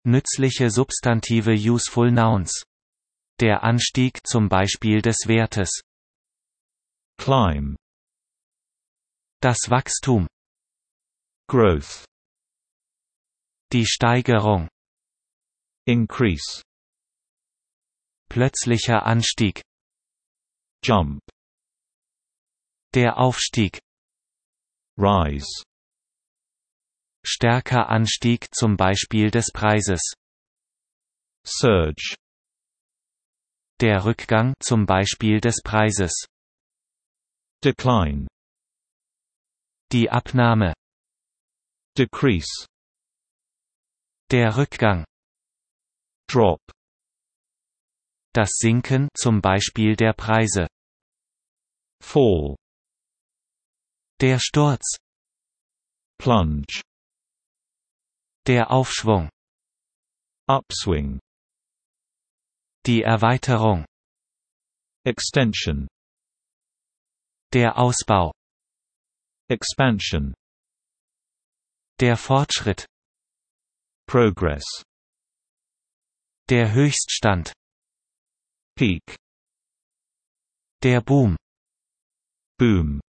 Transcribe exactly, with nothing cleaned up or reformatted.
Nützliche Substantive useful nouns. Der Anstieg zum Beispiel des Wertes. Climb. Das Wachstum. Growth. Die Steigerung. Increase. Plötzlicher Anstieg. Jump. Der Aufstieg. Rise. Stärker Anstieg zum Beispiel des Preises. Surge. Der Rückgang zum Beispiel des Preises. Decline. Die Abnahme. Decrease. Der Rückgang. Drop. Das Sinken zum Beispiel der Preise. Fall. Der Sturz. Plunge. Der Aufschwung. Upswing. Die Erweiterung. Extension. Der Ausbau. Expansion. Der Fortschritt. Progress. Der Höchststand. Peak. Der Boom. Boom.